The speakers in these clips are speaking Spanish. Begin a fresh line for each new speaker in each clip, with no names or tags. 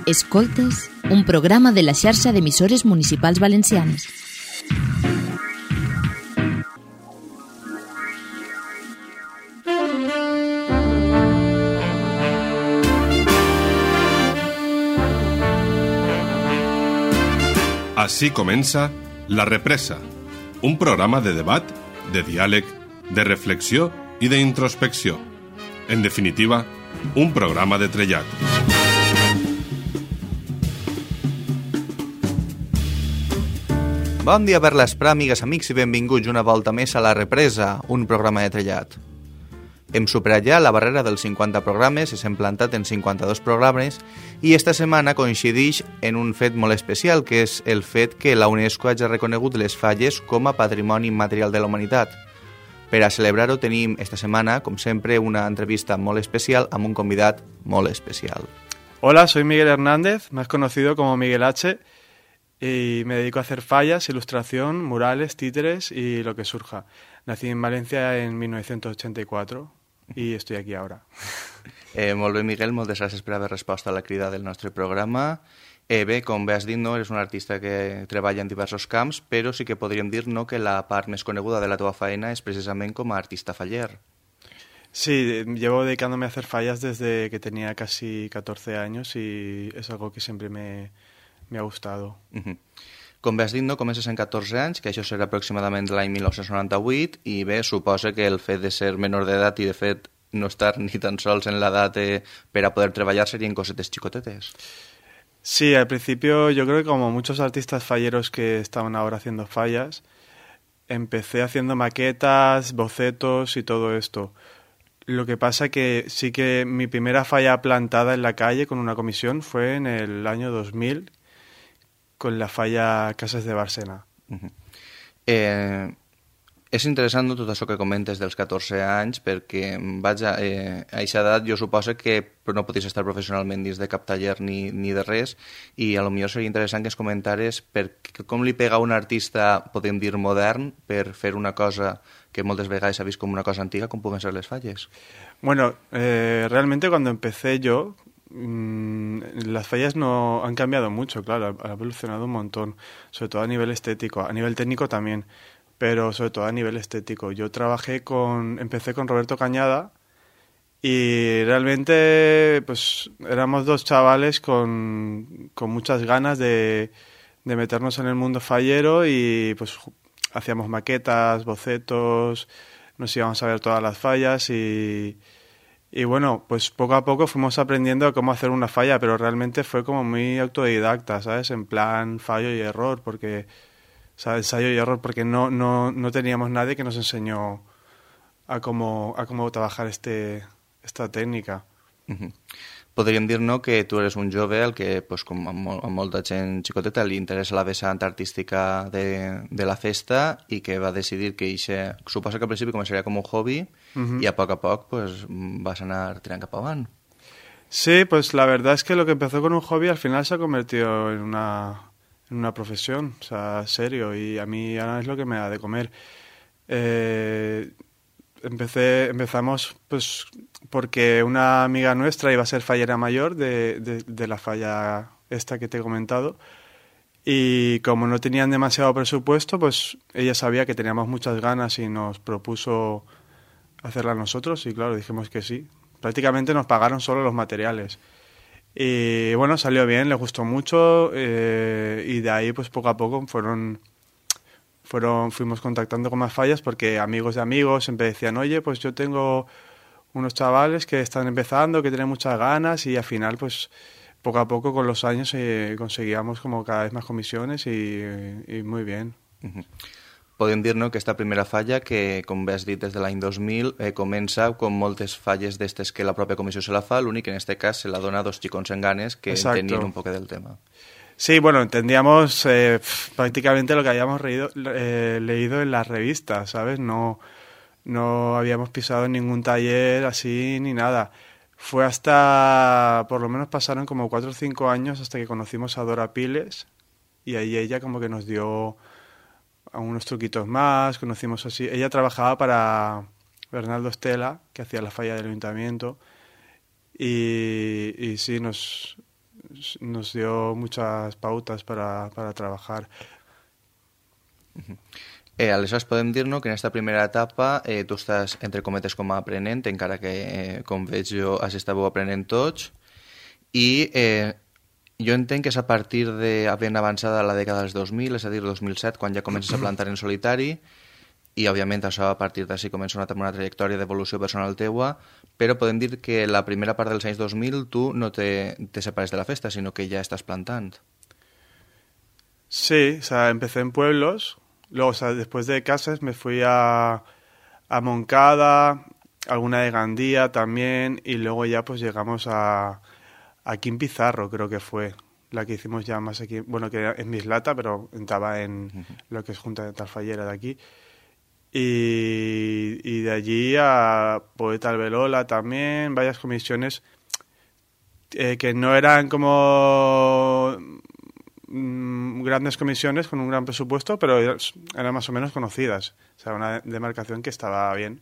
Escoltes, un programa de la xarxa d'emissores municipals valencianes.
Així comença La Represa, un programa de debat, de diàleg, de reflexió i d'introspecció. En definitiva, un programa de trellat.
Bon dia per l'Esprà, amigues, amics, i benvinguts una volta més a La Represa, un programa de trellat. Hem superat ja la barrera dels 50 programes, s'hem plantat en 52 programes i esta setmana coincideix en un fet molt especial, que és el fet que la UNESCO hagi reconegut les falles com a patrimoni immaterial de la humanitat. Per a celebrar-ho tenim esta setmana, com sempre, una entrevista molt especial amb un convidat molt especial.
Hola, soy Miguel Hernández, más conocido como Miguel H., y me dedico a hacer fallas, ilustración, murales, títeres y lo que surja. Nací en Valencia en 1984 y estoy aquí ahora.
Molt bé, Miguel, moltes gràcies per haver respost a la crida del nostre programa. Bé, com bé has dit, no, eres un artista que treballa en diversos camps, però sí que podríem dir no, que la part més coneguda de la teva feina és precisament com a artista faller.
Sí, llevo dedicándome a hacer fallas desde que tenía casi 14 años y es algo que siempre me ha gustado.
Com bé has dit, no, comences en 14 anys, que això serà aproximadament l'any 1998, i bé, suposa que el fet de ser menor d'edat i de fet no estar ni tan sols en l'edat per a poder treballar serien cosetes xicotetes.
Sí, al principio yo creo que como muchos artistas falleros que estaban ahora haciendo fallas, empecé haciendo maquetas, bocetos y todo esto. Lo que pasa que sí que mi primera falla plantada en la calle con una comisión fue en el año 2000, con la falla Casas de Bárcena.
És interessant tot això que comentes dels 14 anys perquè vaja, a aquesta edat jo suposo que no podies estar professionalment dins de cap taller ni de res i a lo millor seria interessant que ens comentares com li pega a un artista, podem dir modern, per fer una cosa que moltes vegades s'ha vist com una cosa antiga, com puguen ser les falles.
Bueno, realmente cuando empecé yo, las fallas no han cambiado mucho, claro, ha evolucionado un montón, sobre todo a nivel estético, a nivel técnico también, pero sobre todo a nivel estético. Yo empecé con Roberto Cañada y realmente pues éramos dos chavales con muchas ganas de meternos en el mundo fallero y pues hacíamos maquetas, bocetos, nos íbamos a ver todas las fallas y bueno, pues poco a poco fuimos aprendiendo cómo hacer una falla, pero realmente fue como muy autodidacta, ¿sabes? En plan fallo y error, porque... O sea, ensayo y error, porque no teníamos nadie que nos enseñó a cómo trabajar esta técnica.
Podríem dir, no, que tu eres un jove al que, pues, com a molta gent xicoteta, li interessa la vessant artística de la festa i que va decidir que suposa que al principi començaria com un hobby i a poc pues, vas anar tirant cap avant.
Sí, pues la verdad es que lo que empezó con un hobby al final se ha convertido en una profesión, o sea, serio, y a mí ahora es lo que me da de comer. Empezamos pues porque una amiga nuestra iba a ser fallera mayor de la falla esta que te he comentado, y como no tenían demasiado presupuesto, pues ella sabía que teníamos muchas ganas y nos propuso hacerla nosotros, y claro, dijimos que sí. Prácticamente nos pagaron solo los materiales. Y bueno, salió bien, les gustó mucho y de ahí pues poco a poco fuimos contactando con más fallas porque amigos de amigos siempre decían, oye, pues yo tengo unos chavales que están empezando, que tienen muchas ganas y al final pues poco a poco con los años conseguíamos como cada vez más comisiones y muy bien.
Podem dir, no, que esta primera falla, que com bé has dit des de l'any 2000, comença com moltes falles d'estes que la pròpia comissió se la fa, l'únic que en este cas se la dona a dos xicons en ganes que entenien un poco del tema.
Sí, bueno, entendíamos prácticamente lo que habíamos leído en las revistas, ¿sabes? No habíamos pisado en ningún taller así ni nada. Fue hasta, por lo menos pasaron como 4 o 5 años hasta que conocimos a Dora Piles y ahí ella como que nos dio a unos truquitos más, conocimos así. Ella trabajaba para Bernardo Estela, que hacía la falla del ayuntamiento, y sí, nos dio muchas pautas para trabajar.
Aleshores podem dir-nos que en aquesta primera etapa tu estàs, entre cometes, com a aprenent, encara que, com veig jo, estàveu aprenent tots, i jo entenc que és a partir de ben avançada la dècada dels 2000, és a dir, 2007, quan ja comences a plantar en solitari, i òbviament això a partir d'ací comença una trajectòria d'evolució personal teua, però podem dir que la primera part dels anys 2000 tu no te separes de la festa, sinó que ja estàs plantant.
Sí, o sea, empecé en pueblos, luego, o sea, después de Casas me fui a Moncada, alguna de Gandía también, y luego ya pues llegamos aquí en Pizarro, creo que fue la que hicimos ya más aquí, bueno, que era en Mislata, pero estaba en lo que es Junta de Tafallera de aquí. Y de allí a Poeta Alberola también, varias comisiones que no eran como grandes comisiones con un gran presupuesto, pero eran más o menos conocidas. O sea, una demarcación que estaba bien.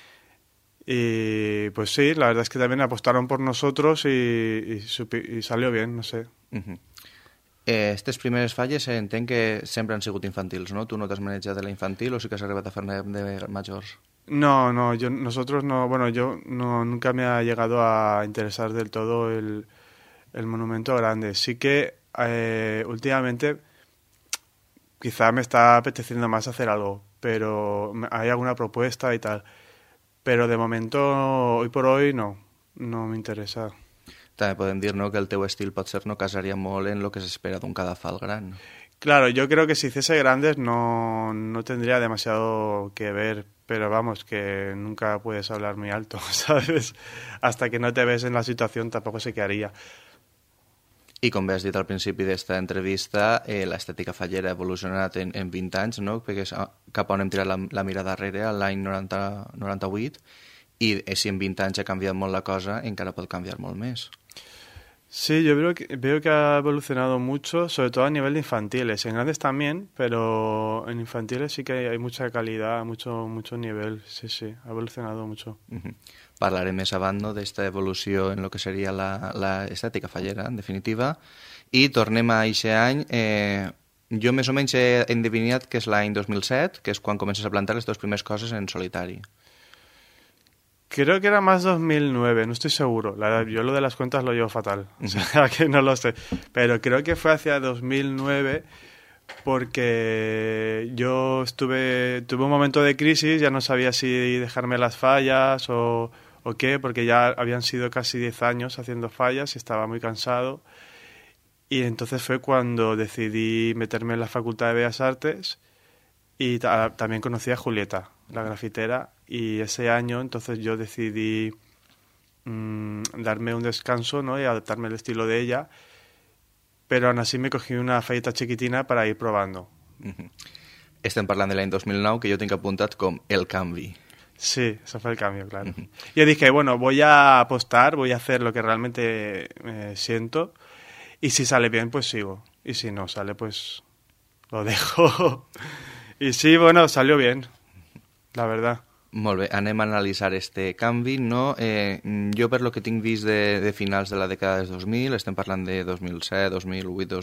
Y pues sí, la verdad es que también apostaron por nosotros y salió bien, no sé.
Aquestes primeres falles entenc que sempre han sigut infantils, ¿no? Tu no t'has manejat de la infantil o sí que has arribat a fer-ne de majors?
No, nosotros no, bueno, yo no, nunca me ha llegado a interesar del todo el monumento grande. Sí que últimamente quizá me está apeteciendo más hacer algo, pero hay alguna propuesta y tal. Pero de momento, hoy por hoy, no me interesa.
També podem dir, no, que el teu estil potser no casaria molt en lo que s'espera d'un cadafal gran.
Claro, yo creo que si hiciese grandes no tendría demasiado que ver, pero vamos, que nunca puedes hablar muy alto, ¿sabes? Hasta que no te ves en la situación tampoco sé qué haría.
I com bé has dit al principi d'esta entrevista, l'estètica fallera ha evolucionat en 20 anys, no? Perquè és cap on hem tirat la mirada darrere, a l'any 98, i si en 20 anys ha canviat molt la cosa, encara pot canviar molt més.
Sí, yo veo que ha evolucionado mucho, sobre todo a nivel de infantiles. En grandes también, pero en infantiles sí que hay mucha calidad, mucho nivel. Sí, ha evolucionado mucho.
Parlaré més avant, no, d'esta evolució en el que seria l'estètica fallera, en definitiva. I tornem a aquest any. Jo més o menys he endevinat que és l'any 2007, que és quan comences a plantar les teves primeres coses en solitari.
Creo que era más 2009, no estoy seguro. La verdad, yo lo de las cuentas lo llevo fatal, o sea que no lo sé. Pero creo que fue hacia 2009 porque yo tuve un momento de crisis, ya no sabía si dejarme las fallas o qué, porque ya habían sido casi 10 años haciendo fallas y estaba muy cansado. Y entonces fue cuando decidí meterme en la Facultad de Bellas Artes y también conocí a Julieta, la grafitera, y ese año entonces yo decidí darme un descanso, ¿no? Y adaptarme al estilo de ella, pero aún así me cogí una falleta chiquitina para ir probando.
Estem parlant de l'any 2009, que jo tinc apuntat com el canvi.
Sí, eso fue el cambio, claro. Yo dije, bueno, voy a apostar, voy a hacer lo que realmente siento, y si sale bien, pues sigo, y si no sale, pues lo dejo. Y sí, bueno, salió bien, la verdad.
Molt bé, anem a analitzar este canvi, no? Jo, per lo que tinc vist de finals de la dècada dels 2000, estem parlant de 2007, 2008,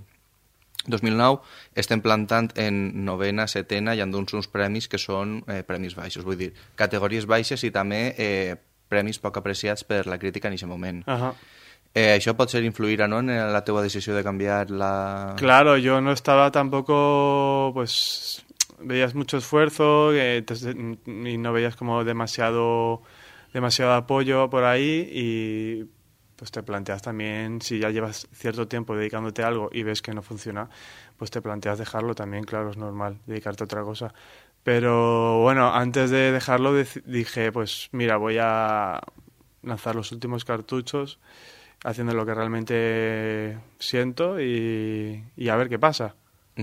2009, estem plantant en novena, setena, i han donat uns premis que són premis baixos, vull dir, categories baixes i també premis poc apreciats per la crítica en aquest moment. Això pot ser influir, ¿no?, en la teua decisió de canviar la...
Claro, yo no estaba tampoco, pues... Veías mucho esfuerzo y no veías como demasiado apoyo por ahí y pues te planteas también, si ya llevas cierto tiempo dedicándote a algo y ves que no funciona, pues te planteas dejarlo también, claro, es normal, dedicarte a otra cosa. Pero bueno, antes de dejarlo dije, pues mira, voy a lanzar los últimos cartuchos haciendo lo que realmente siento y a ver qué pasa.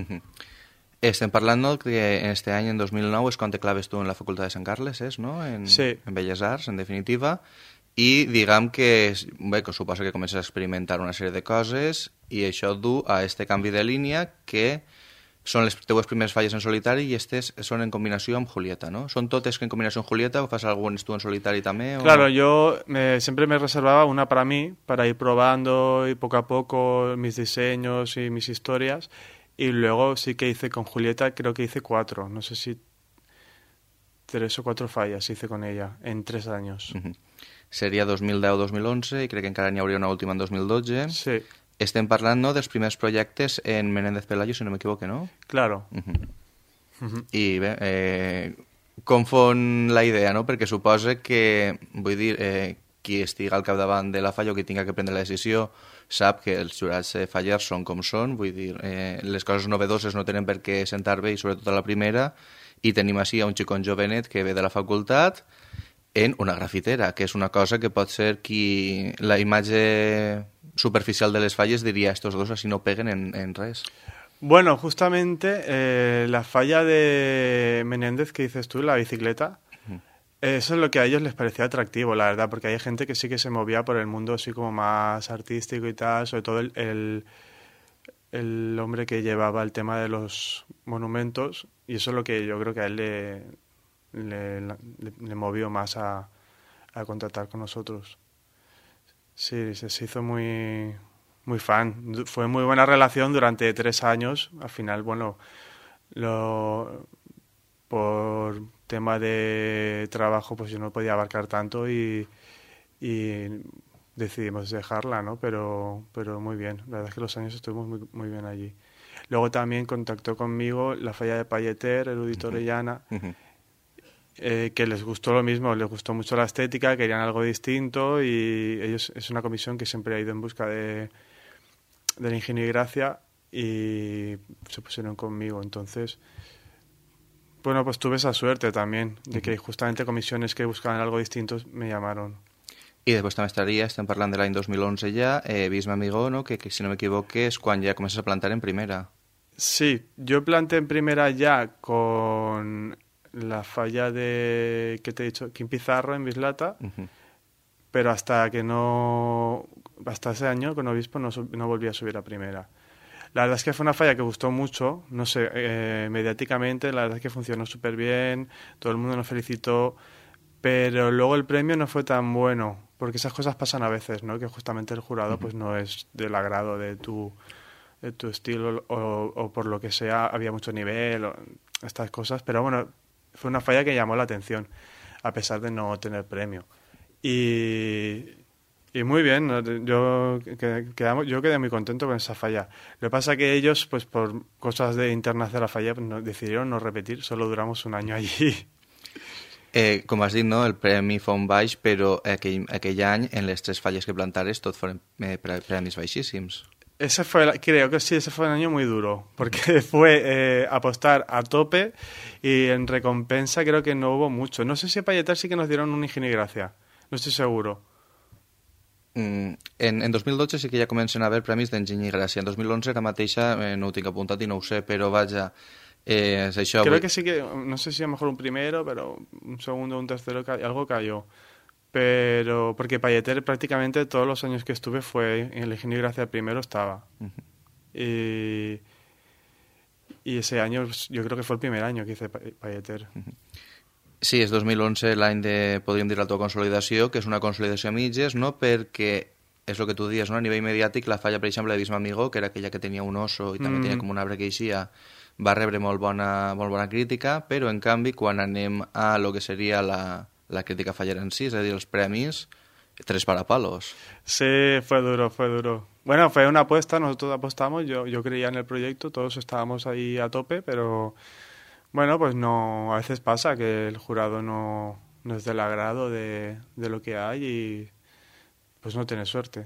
Estem parlant que en este any, en 2009, és quan te claves tu en la Facultat de Sant Carles, no?
Sí.
En Belles Arts, en definitiva. I diguem que, bé, que suposa que comences a experimentar una sèrie de coses i això du a este canvi de línia que són les teues primeres falles en solitari i aquestes són en combinació amb Julieta, ¿no? ¿Són totes en combinació amb Julieta o fas algunes tú en solitari también? O...
Claro, yo siempre me reservaba una para mí, para ir probando y poco a poco mis diseños y mis historias. Y luego sí que hice con Julieta, creo que hice 4, no sé si 3 o 4 falles hice con ella en 3 años.
Seria 2010 o 2011 i crec que encara n'hi hauria una última en 2012.
Sí.
Estem parlant, no?, dels primers projectes en Menéndez Pelayo, si no m'equivoque, no?
Claro.
I bé, com fon la idea, no? Perquè suposa que, vull dir, qui estiga al capdavant de la falla o qui tinga que prendre la decisió sap que els jurats fallers són com són, vull dir, les coses novedoses no tenen per què sentar bé, i sobretot a la primera, i tenim així a un xicon jovenet que ve de la facultat en una grafitera, que és una cosa que pot ser qui la imatge superficial de les falles diria estos dos así no peguen en res.
Bueno, justamente la falla de Menéndez que dices tú, la bicicleta, eso es lo que a ellos les parecía atractivo, la verdad, porque hay gente que sí que se movía por el mundo así como más artístico y tal, sobre todo el hombre que llevaba el tema de los monumentos, y eso es lo que yo creo que a él le movió más a contratar con nosotros. Sí, se hizo muy fan. Fue muy buena relación durante 3 años. Al final, bueno, por tema de trabajo, pues yo no podía abarcar tanto y decidimos dejarla, ¿no? Pero muy bien. La verdad es que los años estuvimos muy bien allí. Luego también contactó conmigo la falla de Palleter, Erudito Orellana, que les gustó lo mismo, les gustó mucho la estética, querían algo distinto y ellos es una comisión que siempre ha ido en busca del ingenio y gracia y se pusieron conmigo. Entonces, bueno, pues tuve esa suerte también de que justamente comisiones que buscaban algo distinto me llamaron.
I després també estem parlant de l'any 2011 ja, Bisme Amigó, no? que si no m'equivoque és quan ja comences a plantar en primera.
Sí, yo planté en primera ya con la falla que te he dicho, Kim Pizarro en Bislata, pero hasta ese año con Obispo no volví a subir a primera. La verdad es que fue una falla que gustó mucho, no sé, mediáticamente, la verdad es que funcionó súper bien, todo el mundo nos felicitó, pero luego el premio no fue tan bueno, porque esas cosas pasan a veces, ¿no? Que justamente el jurado pues no es del agrado de tu estilo o por lo que sea, había mucho nivel, o estas cosas, pero bueno, fue una falla que llamó la atención, a pesar de no tener premio. Y muy bien, yo quedé muy contento con esa falla. Lo que pasa que ellos, pues por cosas internas de la falla, pues, decidieron no repetir, solo duramos un año allí.
Com has dit, no? El premi fa un baix, però aquell any, en les 3 falles que plantares, tot foren premis baixíssims.
Creo que sí, ese fue un año muy duro, porque fue apostar a tope y en recompensa creo que no hubo mucho. No sé si a Palleter sí que nos dieron un ingenio y gracia, no estoy seguro.
En 2012 sí que ja comencen a haver premis d'enginy i gràcia. En 2011 ara mateixa no ho tinc apuntat i no ho sé, però vaja, és això.
Creo que sí que, no sé si a lo mejor un primero, pero un segundo, un tercero, algo cayó. Pero porque Palleter prácticamente todos los años que estuve fue en el ingenio y gracia primero estaba. Y ese año yo creo que fue el primer año que hice Palleter.
Sí, és 2011 l'any de, podríem dir, l'autoconsolidació, que és una consolidació a mitges, no? Perquè és el que tu dius, no? A nivell mediàtic, la falla, per exemple, de Bisme Amigó, que era aquella que tenia un oso i també tenia com un arbre que eixia, va rebre molt bona crítica, però en canvi, quan anem a lo que seria la crítica fallera en sí, és a dir, els premis, 3 parapalos.
Sí, fue duro. Bueno, fue una apuesta, nosotros apostamos, yo creía en el proyecto, todos estábamos ahí a tope, pero bueno, pues no, a veces pasa que el jurado no es del agrado de lo que hay y pues no tienes suerte.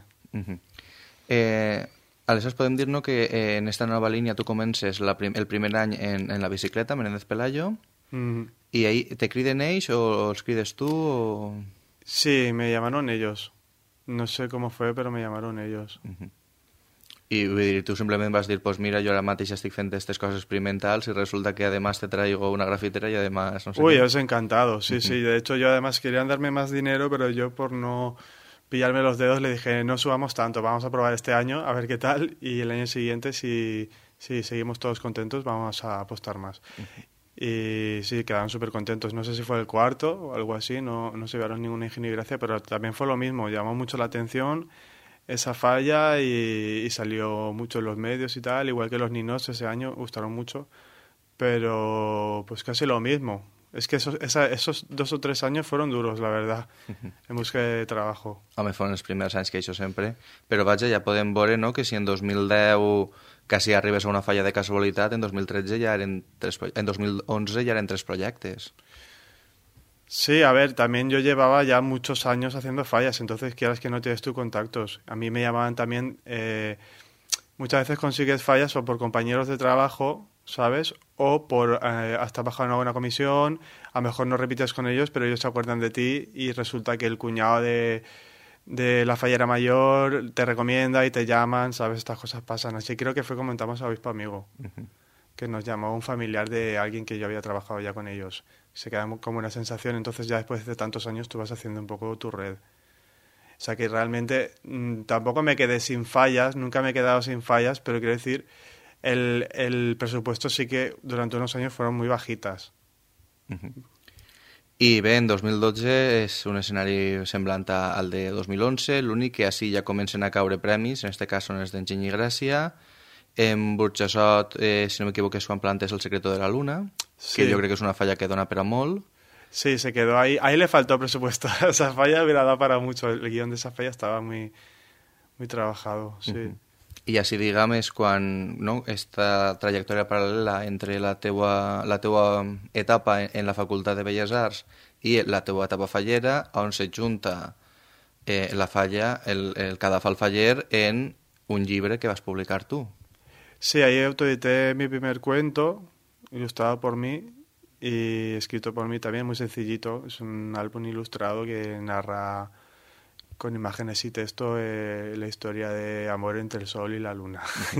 Aleshores podem dir, no, que en esta nova línia tu comences el primer any en la bicicleta, Menéndez Pelayo, i ahí te criden ells o els crides tu? O...
Sí, me llamaron ellos. No sé cómo fue, pero me llamaron ellos.
I vull dir, tu simplement vas dir, pues mira, yo ahora mateix estic fent estas cosas experimentals y resulta que además te traigo una grafitera y además... No sé
Uy, os he encantado, sí. De hecho, yo además querían darme más dinero, pero yo por no pillarme los dedos le dije, no subamos tanto, vamos a probar este año, a ver qué tal, y el año siguiente si si seguimos todos contentos, vamos a apostar más. Y sí, quedaron súper contentos. No sé si fue el cuarto o algo así, no se llevaron ninguna ingenio y gracia, pero también fue lo mismo. Llamó mucho la atención esa falla y salió mucho en los medios y tal, igual que los ninos ese año gustaron mucho, pero pues casi lo mismo. Es que esos 2 o 3 años fueron duros, la verdad, en busca de trabajo.
Home, foren els primers anys que això sempre. Però vaja, ja podem veure, no?, que si en 2010 quasi arribes a una falla de casualitat, en 2013 ja eren en 2011 ya eren 3 projectes.
Sí, a ver, también yo llevaba ya muchos años haciendo fallas, entonces quieras que no tienes tus contactos. A mí me llamaban también, muchas veces consigues fallas o por compañeros de trabajo, ¿sabes? O por has trabajado en alguna comisión, a lo mejor no repites con ellos, pero ellos se acuerdan de ti y resulta que el cuñado de la fallera mayor te recomienda y te llaman, ¿sabes? Estas cosas pasan. Así creo que fue comentamos a Obispo Amigo, que nos llamó un familiar de alguien que yo había trabajado ya con ellos. Se queda como una sensación, entonces ya después de tantos años tú vas haciendo un poco tu red. O sea que realmente tampoco me quedé sin fallas, nunca me he quedado sin fallas, pero quiero decir, el presupuesto sí que durante unos años fueron muy bajitas.
I bé, en 2012 és un escenari semblant al de 2011, l'únic que així ja comencen a caure premis, en aquest cas són els d'Enginy i Gràcia. En Burjassot, si no m'equivoco, és quan plantes El secreto de la luna,
Sí.
que jo crec que és una falla que dona per a molt.
Sí, se quedó ahí. Ahí le faltó presupuesto. Esa falla hubiera dado para mucho. El guión de esa falla estaba muy, muy trabajado, sí.
I així, diguem, és quan, no?, esta trajectòria paral·lela entre la teua etapa en la Facultat de Belles Arts i la teua etapa fallera, on se junta la falla, el Cadafal faller, en un llibre que vas publicar tu.
Sí, ahí autoedité mi primer cuento, ilustrado por mí y escrito por mí también, muy sencillito. Es un álbum ilustrado que narra con imágenes y texto la historia de amor entre el sol y la luna.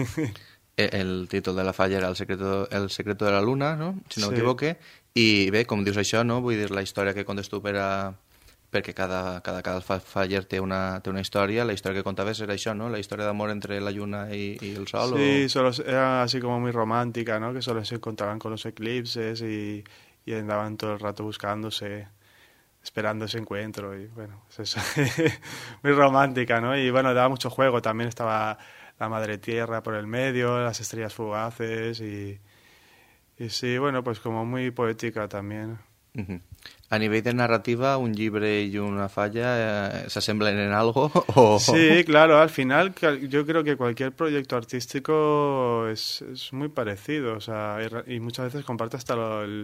El títol de la falla era El secreto de la luna, no?, si no
Sí.
m'equivoque. I bé, com dius això, no?, vull dir, la història que contes tu perquè cada faller té una història. La història que contaves era això, no?, la història d'amor entre la lluna y el sol.
Sí, solo era así como muy romántica, ¿no? Que solo se encontraban con los eclipses y andaban todo el rato buscándose, esperando ese encuentro y bueno, pues eso. Muy romántica, ¿no? Y bueno, daba mucho juego, también estaba la madre tierra por el medio, las estrellas fugaces y sí, bueno, pues como muy poética también.
A nivell de narrativa, un llibre i una falla s'assemblen en algo? O...
Sí, claro, al final yo creo que cualquier proyecto artístico es muy parecido, o sea, y muchas veces comparte hasta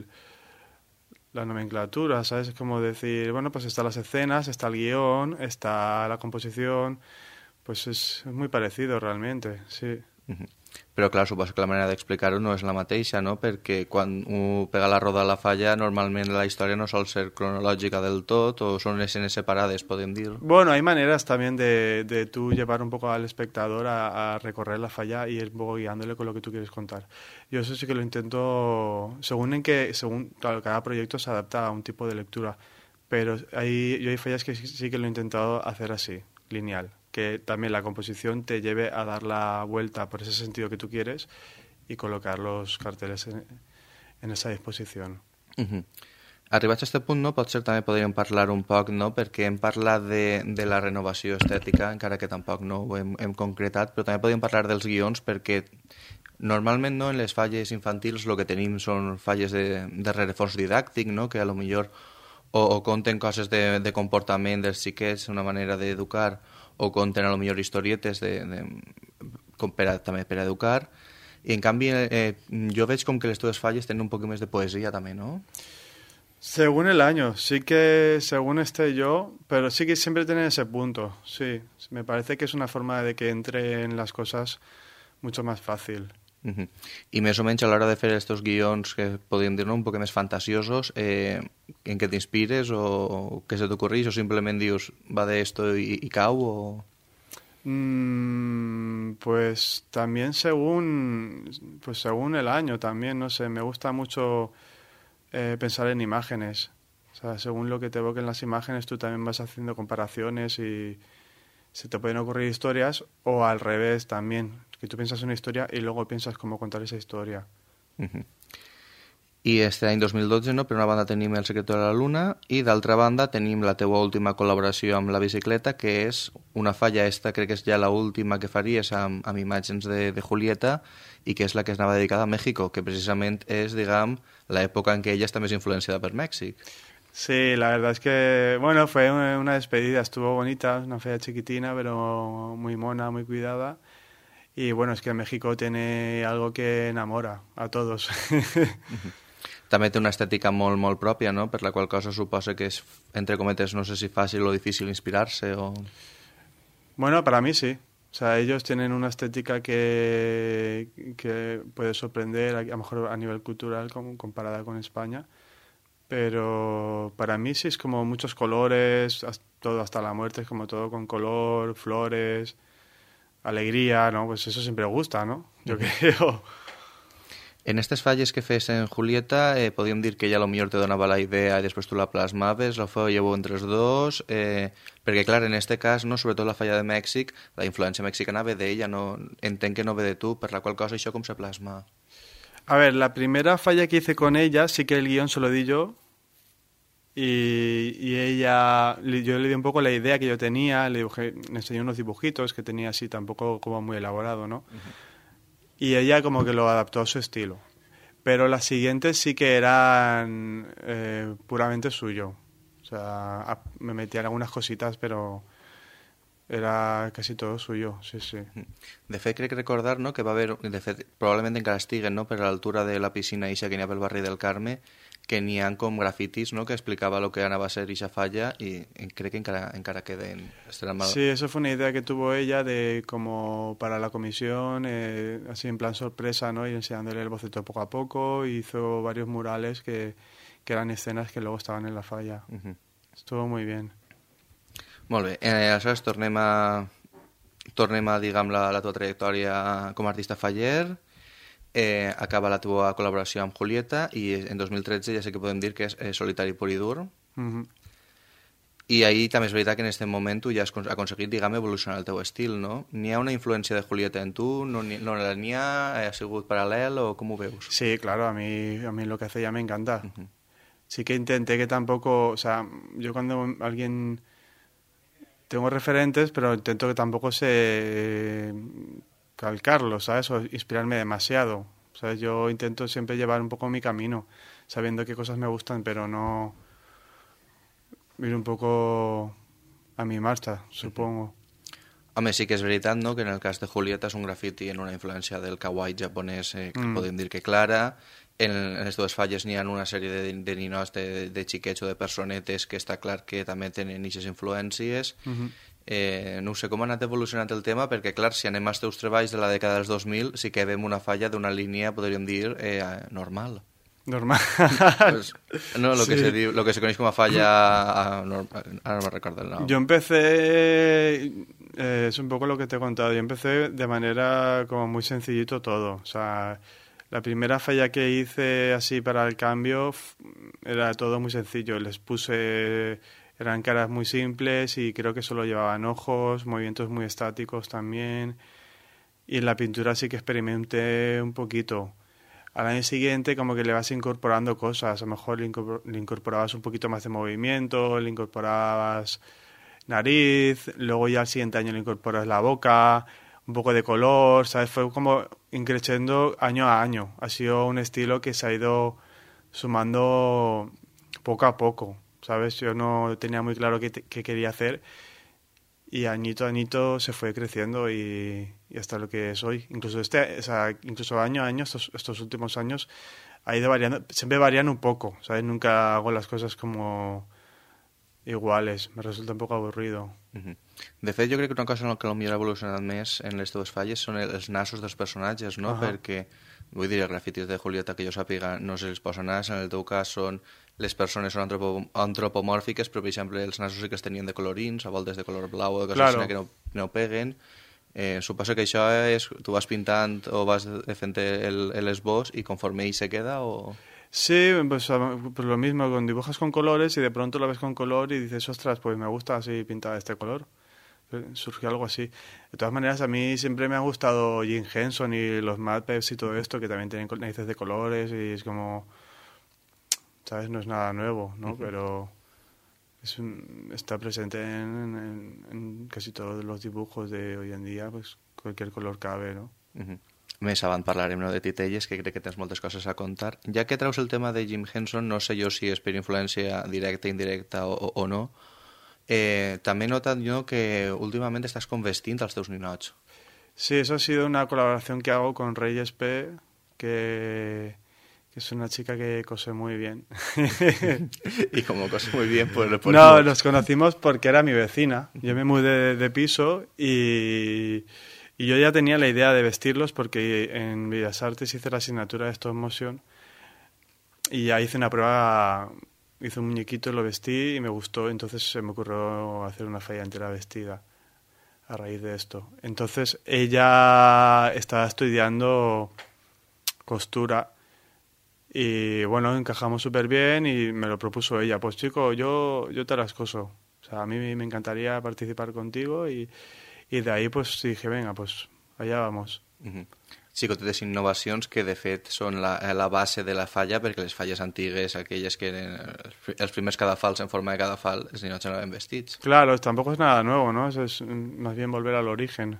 la nomenclatura, ¿sabes? Es como decir, bueno, pues están las escenas, está el guión, está la composición, pues es muy parecido realmente, sí.
Però clar, suposo que la manera d'explicar-ho no és la mateixa, no?, perquè quan un pega la roda a la falla normalment la història no sol ser cronològica del tot, o són escenes separades, podem dir.
Bueno, hay maneras también de tú llevar un poco al espectador a recorrer la falla y ir un poco guiándole con lo que tú quieres contar. Yo eso sí que lo intento, claro, cada proyecto se adapta a un tipo de lectura, pero hay fallas que sí que lo he intentado hacer así, lineal, que también la composición te lleve a dar la vuelta por ese sentido que tú quieres y colocar los carteles en esa disposición.
Arribats a aquest punt, no, potser també podríem parlar un poc, no?, perquè hem parlat de la renovació estètica, encara que tampoc no ho hem concretat, però també podríem parlar dels guions, perquè normalment, no, en les falles infantils el que tenim són falles de rerefons didàctic, no?, que a lo millor o conten coses de comportament dels xiquets, una manera d'educar, o conten a lo millor historietes també per a educar, i en canvi jo veig com que les teves falles tenen un poc més de poesia també, no?
Según el año, sí que según esté yo, pero sí que siempre tiene ese punto, sí. Me parece que es una forma de que entre en las cosas mucho más fàcil.
I més o menys a l'hora de fer estos guions que podríem dir, no, un poc més fantasiosos, en què t'inspires o què se t'ocorreix, o simplement dius va de esto y cau, o...
Pues también según el año también, no sé, me gusta mucho pensar en imágenes. O sea, según lo que te evoquen las imágenes, tú también vas haciendo comparaciones y se te pueden ocurrir historias, o al revés también. que tú piensas una historia y luego piensas cómo contar esa historia.
I este any 2012, no? Per una banda tenim El secreto de la luna i d'altra banda tenim la teua última col·laboració amb La bicicleta, que és una falla, esta crec que és ja l'última que faries amb imatges de Julieta i que és la que es anava dedicada a México, que precisament és, diguem, l'època en què ella està més influenciada per Mèxic.
Sí, la verdad es que, bueno, fue una despedida, estuvo bonita, una falla chiquitina, pero muy mona, muy cuidada. Y bueno, es que México tiene algo que enamora a todos.
També té una estètica molt, molt pròpia, no? Per la qual cosa suposa que és, entre cometes, no sé si fàcil o difícil inspirar-se o...
Bueno, para mí sí. O sea, ellos tienen una estética que puede sorprender, a lo mejor a nivel cultural, comparada con España. Pero para mí sí es como muchos colores, todo hasta la muerte es como todo con color, flores, alegría, ¿no? Pues eso siempre gusta, ¿no? Yo creo...
En aquestes falles que fes en Julieta, podríem dir que ella potser te donava la idea i després tu la plasmaves, la fèieu entre els dos, perquè clar, en este cas, no, sobretot la falla de Mèxic, la influència mexicana ve d'ella, no, entenc que no ve de tu, per la qual cosa això com se plasma?
A ver, la primera falla que hice con ella, sí que el guión se lo di yo, y ella, yo le di un poco la idea que yo tenía, le enseñé unos dibujitos que tenía así, tampoco como muy elaborado, ¿no? Y ella como que lo adaptó a su estilo. Pero las siguientes sí que eran puramente suyo. O sea, me metía en algunas cositas, pero era casi todo suyo, sí, sí.
De fet, crec recordar, no?, que va haver, de fet, probablement encara estiguen, no?, per l'altura de la piscina ixa que n'hi ha pel barri del Carme, que n'hi ha com grafitis, no?, que explicava lo que anava a ser ixa falla i crec que encara queden...
Sí, eso fue una idea que tuvo ella de como para la comisión, así en plan sorpresa, ¿no?, y enseñándole el boceto poco a poco, hizo varios murales que eran escenas que luego estaban en la falla. Estuvo muy bien.
Molt bé, aleshores tornem a diguem, la teva trajectòria com a artista faller, acaba la teva col·laboració amb Julieta i en 2013 ja sé que podem dir que és solitari pur i dur. I ahir també és veritat que en aquest moment tu ja has aconseguit, diguem, evolucionar el teu estil, no? N'hi ha una influència de Julieta en tu? No n'hi ha? Ha sigut paral·lel o com ho veus?
Sí, claro, a mí lo que hace ella me encanta. Sí que intenté que tampoco, o sea, yo cuando alguien... Tengo referentes, pero intento que tampoco se calcarlos, ¿sabes? O inspirarme demasiado. ¿Sabes? Yo intento siempre llevar un poco mi camino, sabiendo qué cosas me gustan, pero no ir un poco a mi marcha, supongo.
Home, sí que és veritat, no?, que en el cas de Julieta és un grafiti en una influència del kawaii japonès, que podem dir que clara. En les dues falles n'hi ha una sèrie de ninots, de xiquets o de personetes que està clar que també tenen aquestes influències. No sé com ha anat evolucionant el tema, perquè clar, si anem als teus treballs de la dècada dels 2000 sí que veiem una falla d'una línia, podríem dir, normal.
Normal.
Pues, no, lo que se diu, lo que se coneix com a falla ara no me recordo el nom.
Yo empecé, es un poco lo que te he contado, yo empecé de manera como muy sencillito todo, o sea, la primera falla que hice así para el cambio era todo muy sencillo, les puse, eran caras muy simples y creo que solo llevaban ojos, movimientos muy estáticos también, y en la pintura sí que experimenté un poquito. Al año siguiente como que le vas incorporando cosas, a lo mejor le incorporabas un poquito más de movimiento, le incorporabas nariz, luego ya al siguiente año le incorporas la boca, un poco de color, ¿sabes? Fue como increciendo año a año. Ha sido un estilo que se ha ido sumando poco a poco, ¿sabes? Yo no tenía muy claro qué quería hacer y añito a añito se fue creciendo y hasta lo que es hoy. Incluso incluso año a año, estos últimos años, ha ido variando, siempre varían un poco, ¿sabes? Nunca hago las cosas como iguales, me resulta un poco aburrido.
De fet, jo crec que una cosa en la que potser ha evolucionat més en les teves falles són els nassos dels personatges, no? Perquè, vull dir, els grafitis de Julieta, que jo sàpiga, no se les posa nas, en el teu cas les persones són antropomòrfiques, però, per exemple, els nassos sí que es tenien de colorins, a voltes de color blau o de coses que no peguen. Suposo que això és... Tu vas pintant o vas fent l'esbós i conforme ell se queda o...
Sí, pues lo mismo, dibujas con colores y de pronto lo ves con color y dices, ostras, pues me gusta así pintada este color. surgió algo así. De todas maneras, a mí siempre me ha gustado Jim Henson y los Muppets y todo esto, que también tienen narices de colores y es como, ¿sabes? No es nada nuevo, ¿no? Pero está presente en casi todos los dibujos de hoy en día, pues cualquier color cabe, ¿no?
Més avant parlarem, no, de titelles, que crec que tens moltes coses a contar. Ja que traus el tema de Jim Henson, no sé jo si és per influència directa, indirecta o no, també he notat jo que últimament estàs convestint els teus ninots.
Sí, eso ha sido una colaboración que hago con Reyes P, que es una chica que cose muy bien.
Y como cose muy bien, pues...
No, nos conocimos porque era mi vecina. Yo me mudé de piso y yo ya tenía la idea de vestirlos porque en Bellas Artes hice la asignatura de stop motion y ya hice una prueba, hice un muñequito, lo vestí y me gustó, entonces se me ocurrió hacer una falla entera vestida a raíz de esto. Entonces ella estaba estudiando costura y bueno, encajamos súper bien y me lo propuso ella. Pues chico, yo te las coso. O sea, a mí me encantaría participar contigo y de ahí pues dije, venga, pues allá vamos.
Xicotetes innovacions que de fet són la base de la falla, perquè les falles antigues, aquelles que eren els primers cadafals en forma de cadafal, els ninots anaven vestits.
Claro, tampoco es nada nuevo, ¿no? Eso es más bien volver al origen.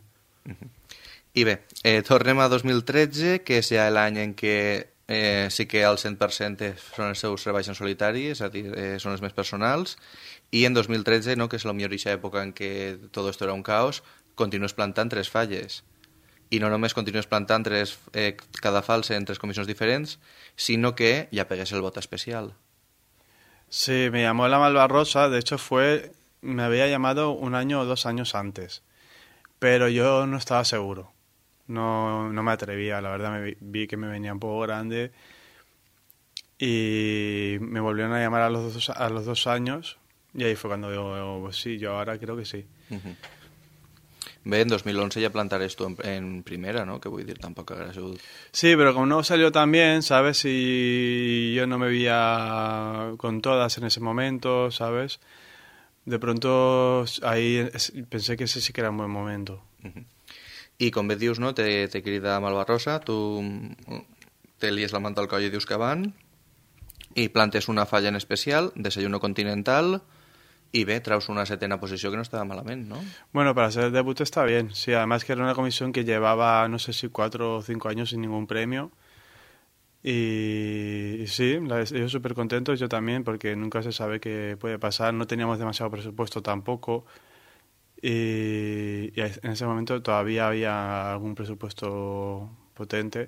I bé, tornem a 2013, que és ja l'any en què sí que el 100% són els seus treballs en solitari, és a dir, són els més personals, i en 2013, no, que és la millor època en què tot esto era un caos, continues plantant 3 falles. I no només continues plantant 3 cadafals en 3 comissions diferents, sinó que ja pegués el vot especial.
Sí, me llamó la Malvarrosa, de hecho me había llamado 1 año o 2 años antes, pero yo no estaba seguro, no me atrevía, la verdad vi que me venía un poco grande y me volvieron a llamar a los 2 años y ahí fue cuando digo, pues sí, yo ahora creo que sí.
Bé, en 2011 ya plantarés tú en primera, ¿no? Que vull dir, tampoc habrá sido...
Sí, pero como no salió tan bien, ¿sabes? Y yo no me veía con todas en ese momento, ¿sabes? De pronto ahí pensé que ese sí que era un buen momento.
I com bé dius, no? Te crida Malvarrosa, tu te lies la manta al coll i dius que van, i plantes una falla en especial, Desayuno Continental, y ve, traus una 7ª posició que no estava malament, ¿no?
Bueno, para ser el debut está bien. Sí, además que era una comisión que llevaba, no sé si 4 o 5 años sin ningún premio. Y sí, ellos súper contentos, yo también, porque nunca se sabe qué puede pasar. No teníamos demasiado presupuesto tampoco. Y en ese momento todavía había algún presupuesto potente.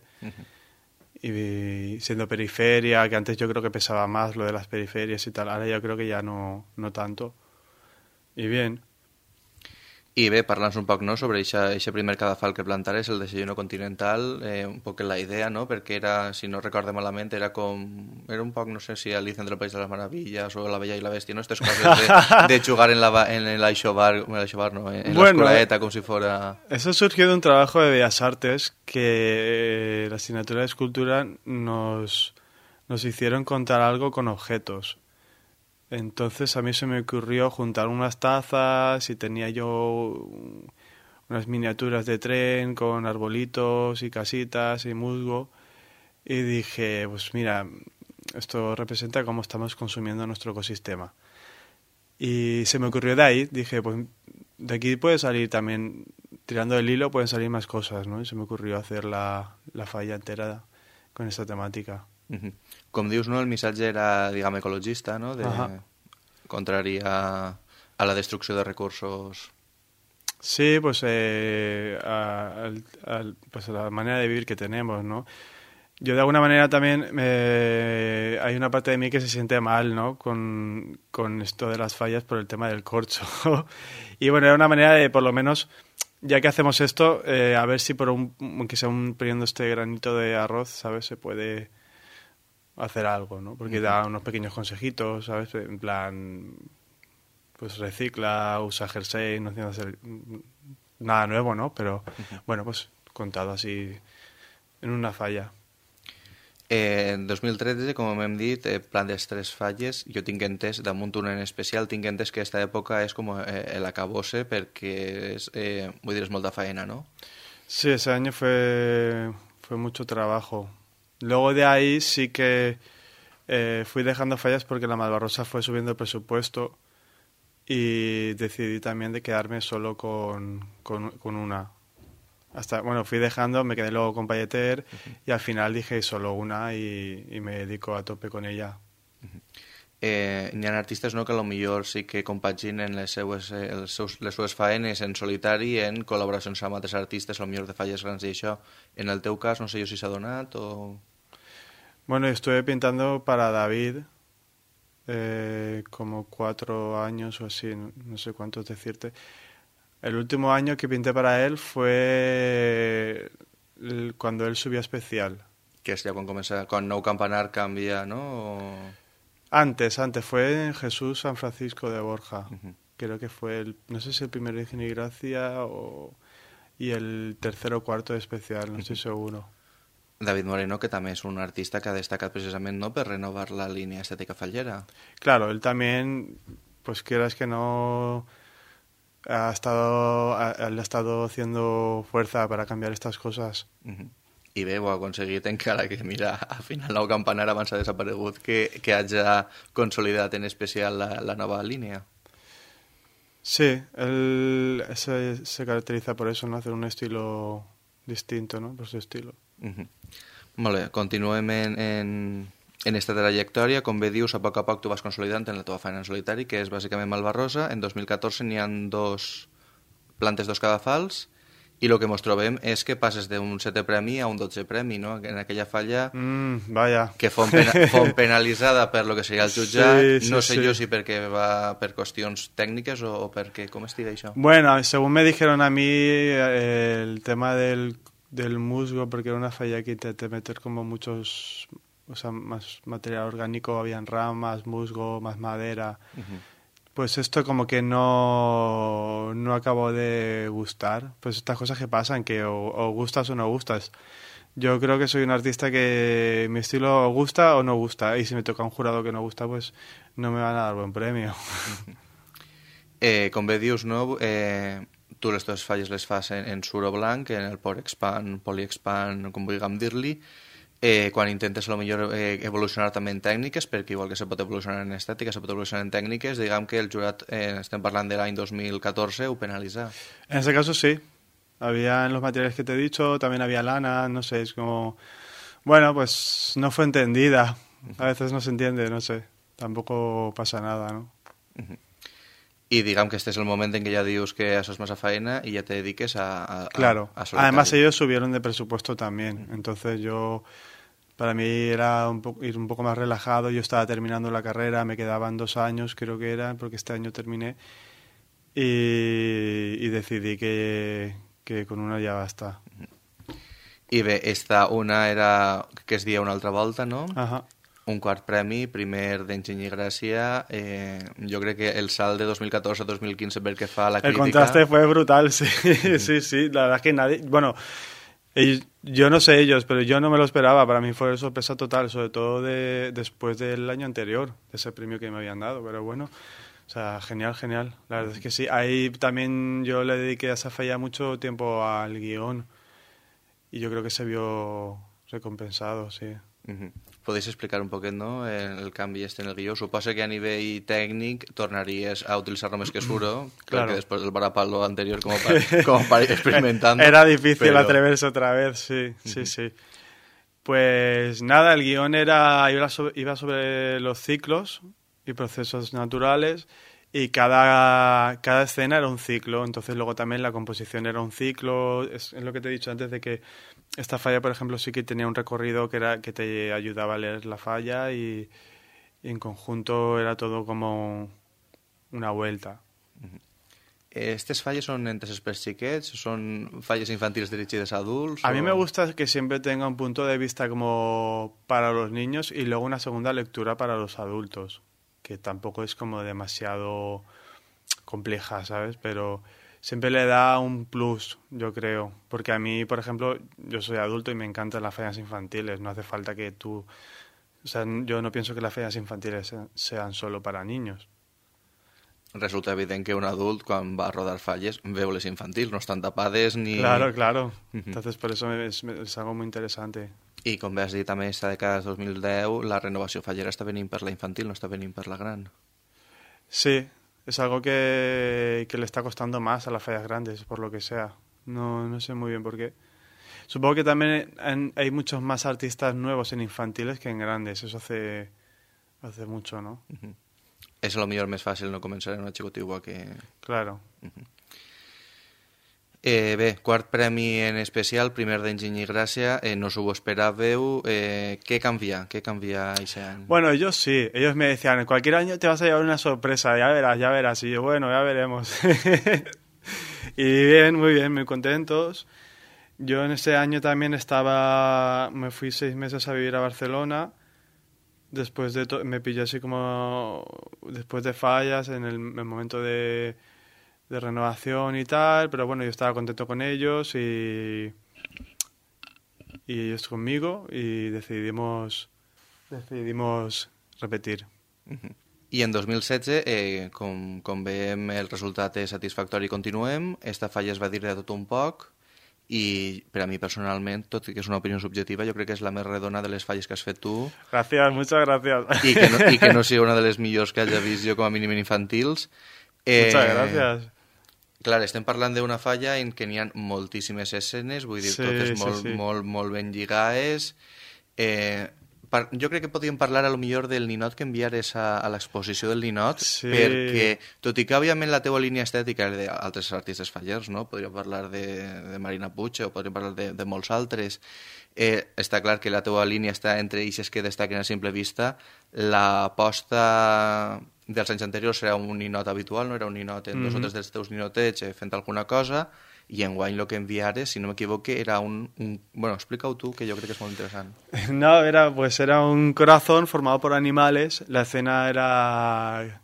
Y siendo periferia, que antes yo creo que pesaba más lo de las periferias y tal, ahora yo creo que ya no tanto. Y bien.
I bé, parla'ns un poc, no?, sobre aquest primer cadafal que plantares, el Desayuno Continental, un poc la idea, no?, perquè era, si no recorde malament, era un poc, no sé si Alicia entre el País de las Maravillas o La Bella y la Bestia, no?, estas coses de jugar en el Aixobar, no, en la escolaeta, como si fuera...
Eso surgió de un trabajo de Bellas Artes que la asignatura de escultura nos hicieron contar algo con objetos. Entonces a mí se me ocurrió juntar unas tazas y tenía yo unas miniaturas de tren con arbolitos y casitas y musgo y dije, pues mira, esto representa cómo estamos consumiendo nuestro ecosistema. Y se me ocurrió de ahí, dije, pues de aquí puede salir también, tirando del hilo pueden salir más cosas, ¿no? Y se me ocurrió hacer la falla entera con esta temática.
Com dius, no, el missatge era, diguem, ecologista, no? Contrari a la destrucció de recursos.
Sí, pues, pues a la manera de vivir que tenemos, ¿no? Yo de alguna manera también hay una parte de mí que se siente mal, ¿no? Con esto de las fallas por el tema del corcho. Y bueno, era una manera de, por lo menos, ya que hacemos esto, a ver si aunque sea poniendo este granito de arroz, ¿sabes? Se puede hacer algo, ¿no? Porque da unos pequeños consejitos, ¿sabes? En plan, pues recicla, usa jersey, no tiene que hacer nada nuevo, ¿no? Pero bueno, pues contado así en una falla.
En 2013, com hem dit, plan de 3 falles, jo tinc entès, damunt un en especial, tinc entès que aquesta època és com el acabose perquè és, vull dir, és molta faena, ¿no?
Sí, ese año fue mucho trabajo. Luego de ahí sí que fui dejando fallas porque la Malvarrosa fue subiendo el presupuesto y decidí también de quedarme solo con una. Bueno, fui dejando, me quedé luego con Palleter y al final dije solo una y me dedico a tope con ella.
N'hi ha artistes, no, que potser sí que compaginen les seues faenes en solitari en col·laboracions amb altres artistes, potser de falles grans i això. En el teu cas, no sé jo si s'ha donat o...
Bueno, estuve pintando para David como 4 años o así, no sé cuántos decirte. El último año que pinté para él fue cuando él subía especial.
Que és ja quan Nou Campanar canvia, no? O...
Antes, fue en Jesús San Francisco de Borja. Creo que fue no sé si el primero de Ingenio y Gracia y el tercero o cuarto de especial, no estoy seguro.
David Moreno, que també és un artista que ha destacat precisament, no, per renovar la línia estètica fallera.
Claro, él también, pues quieras que no, él ha estado haciendo fuerza para cambiar estas cosas.
I bé, ho ha aconseguit, encara que, mira, al final Nou Campanar abans ha desaparegut, que hagi consolidat en especial la nova línia.
Sí, él se caracteriza por eso, ¿no? Hacer un estilo distinto, ¿no? Por su estilo.
Molt bé, continuem en esta trajectòria. Com bé dius, a poc tu vas consolidant en la teva feina en solitari, que és bàsicament Malvarrosa. En 2014 n'hi ha 2 plantes, 2 cadafals, i el que ens trobem és que passes d'un 7è premi a un 12è premi, no? En aquella falla
vaya.
Que fon penalitzada per lo que seria el jutjat.
Sí,
no sé
sí.
jo si perquè va per qüestions tècniques o perquè... Com estiga això?
Bueno, según me dijeron a mí, el tema del musgo, porque era una falla que intenté meter como muchos, o sea, más material orgánico, habían ramas, musgo, más madera. Pues esto como que no acabó de gustar. Pues estas cosas que pasan, que o gustas o no gustas. Yo creo que soy un artista que mi estilo gusta o no gusta, y si me toca un jurado que no gusta, pues no me van a dar buen premio.
Com bé dius, no? Tu les teves falles les fas en suro blanc, en el polyexpand, com vulguem dir-li. Quan intentes potser evolucionar també en tècniques, perquè igual que se pot evolucionar en estètica, se pot evolucionar en tècniques, diguem que el jurat, estem parlant de l'any 2014, ho penalitza.
En ese caso sí. Había en los materiales que te he dicho, también había lana, no sé, es como... Bueno, pues no fue entendida. A veces no se entiende, no sé. Tampoco pasa nada, ¿no?
Y digamos que este es el momento en que ya dius que eso es más a faena y ya te dediques a
claro.
A solitario.
Además ellos subieron de presupuesto también. Entonces para mí era ir un poco más relajado. Yo estaba terminando la carrera, me quedaban 2 años, creo que era, porque este año terminé. Y decidí que con una ya basta.
I bé, esta una era que es dia una altra volta, no?
Ajá.
Un quart premi, primer d'Enginyer i Gràcia. Jo crec que el salt de 2014 a 2015 pel que fa a la crítica...
El contraste fue brutal, sí. sí. La verdad es que nadie... Bueno, yo no sé ellos, pero yo no me lo esperaba. Para mí fue sorpresa total, sobre todo después del año anterior, de ese premio que me habían dado. Pero bueno, o sea, genial. La verdad es que sí. Ahí también yo le dediqué a esa falla mucho tiempo al guión y yo creo que se vio recompensado, sí.
Podéis explicar un poquet, no?, el canvi en el guió. Suposa que a nivell tècnic tornaries a utilitzar-lo més que suro, claro. Perquè després del varapalo anterior como para ir experimentando.
Era difícil atreverse otra vez, sí. Pues nada, el guión iba sobre los ciclos y procesos naturales, y cada escena era un ciclo. Entonces luego también la composición era un ciclo. Es lo que te he dicho antes, de que esta falla, por ejemplo, sí que tenía un recorrido que te ayudaba a leer la falla, y en conjunto era todo como una vuelta.
¿Estas falles son entes per xiquets? ¿Son falles infantiles dirigidas a adultos?
A mí me gusta que siempre tenga un punto de vista como para los niños y luego una segunda lectura para los adultos, que tampoco es como demasiado compleja, ¿sabes? Pero siempre le da un plus, yo creo. Porque a mí, por ejemplo, yo soy adulto y me encantan las fallas infantiles. No hace falta que tú... O sea, yo no pienso que las fallas infantiles sean solo para niños.
Resulta evident que un adult, quan va a rodar falles, veu les infantils, no estan tapades ni...
Claro, claro. Entonces, por eso es algo muy interesante.
I com bé has dit, també, esta dècada 2010, la renovació fallera està venint per la infantil, no està venint per la gran.
Sí, es algo que le está costando más a las fallas grandes, por lo que sea. No sé muy bien por qué. Supongo que también hay muchos más artistas nuevos en infantiles que en grandes. Eso hace mucho, ¿no?
És a lo millor més fàcil no començar en una xicotigua que...
Claro.
Bé, quart premi en especial, primer d'Enginy i Gràcia, no us ho esperàveu. Què canvia aquest any?
Bueno, ellos sí, ellos me decían, cualquier año te vas a llevar una sorpresa, ya verás. Y yo, bueno, ya veremos. Y bien, muy contentos. Yo en ese año también me fui 6 meses a vivir a Barcelona. Después me pillé así como después de fallas en el momento de renovación y tal, pero bueno, yo estaba contento con ellos y ellos conmigo y decidimos repetir.
I en 2016, com veiem el resultat és satisfactori i continuem, esta falla es va dir de tot un poc i per a mi personalment, tot i que és una opinió subjectiva, jo crec que és la més redona de les falles que has fet tu.
Gracias, muchas gracias.
I que no sigui una de les millors que hagi vist jo com a mínim en infantils.
Muchas gracias.
Clar, estem parlant d'una falla en què n'hi ha moltíssimes escenes, vull dir, totes molt ben lligades. Jo crec que podríem parlar a lo millor del ninot que enviares a l'exposició del ninot, perquè, tot i que òbviament la teua línia estètica és d'altres artistes fallers, no? Podríem parlar de Marina Puig o podríem parlar de molts altres. Està clar que la teua línia està entre eixes que destaquen a simple vista. L'aposta dels anys anteriors era un ninot habitual, no era un ninot en dos o tres dels teus ninotets fent alguna cosa, i enguany el que enviares, si no m'equivoque, era Bueno, explica-ho tu, que jo crec que és molt interessant.
No, era un corazón formado por animales. La escena era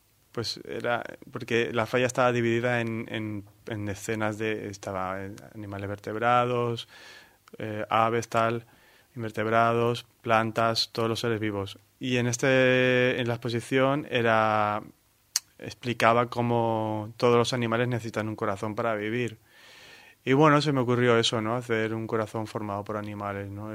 porque la falla estaba dividida en escenas estaba animales vertebrados, aves, tal, invertebrados, plantas, todos los seres vivos. Y en la exposición explicaba cómo todos los animales necesitan un corazón para vivir. Y bueno, se me ocurrió eso, ¿no? Hacer un corazón formado por animales, ¿no?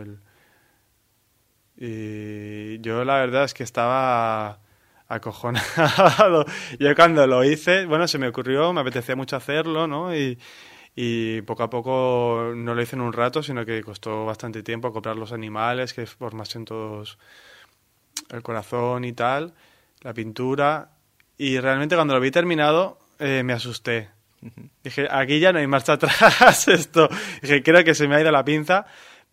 Y yo la verdad es que estaba acojonado. Yo cuando lo hice, bueno, se me ocurrió, me apetecía mucho hacerlo, ¿no? Y poco a poco no lo hice en un rato, sino que costó bastante tiempo comprar los animales, que formasen todos el corazón y tal, la pintura. Y realmente cuando lo vi terminado, me asusté. Dije, aquí ya no hay marcha atrás, Dije, creo que se me ha ido la pinza,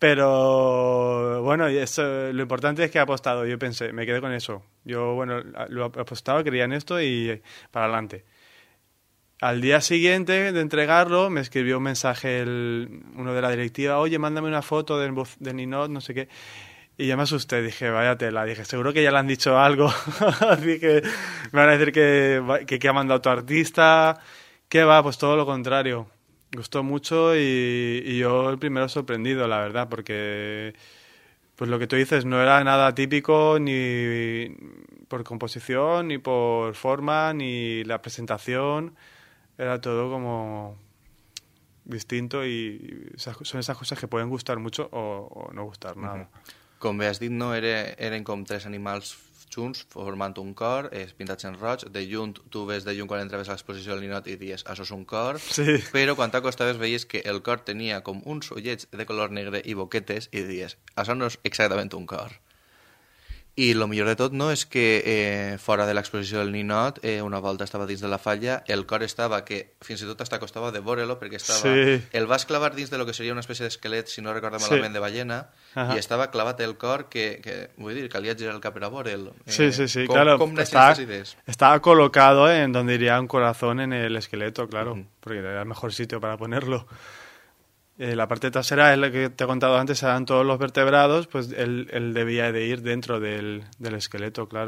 pero bueno, lo importante es que he apostado. Yo pensé, me quedé con eso. Yo, bueno, lo he apostado, creía en esto y para adelante. Al día siguiente de entregarlo, me escribió un mensaje uno de la directiva, oye, mándame una foto del ninot, no sé qué. Y yo me asusté, dije, vaya tela, dije, seguro que ya le han dicho algo. Dije, me van a decir que ha mandado tu artista. ¿Qué va? Pues todo lo contrario. Gustó mucho y yo el primero sorprendido, la verdad, porque pues lo que tú dices no era nada típico ni por composición, ni por forma, ni la presentación. Era todo como distinto y son esas cosas que pueden gustar mucho o no gustar nada.
Com bé has dit, no eren com 3 animals junts formant un cor, pintats en roig. De lluny, tu ves de lluny quan entraves a l'exposició del ninot i dies, això és un cor,
sí.
Però quan t'acostaves veies que el cor tenia com uns ullets de color negre i boquetes i dies, això no és exactament un cor. I el millor de tot no és que fora de l'exposició del ninot, una volta estava dins de la falla, el cor estava que fins i tot hasta costava de veure-lo perquè estava...
Sí.
El vas clavar dins de lo que seria una espècie d'esquelet, si no recordo malament, de ballena, i estava clavat el cor que vull dir, calia girar el cap per a veure'l.
Sí, claro.
Com necesitas idees?
Estaba colocado en donde iría un corazón en el esqueleto, claro, porque era el mejor sitio para ponerlo. La parte trasera es la que te he contado antes, eran todos los vertebrados, pues él debía de ir dentro del esqueleto, claro.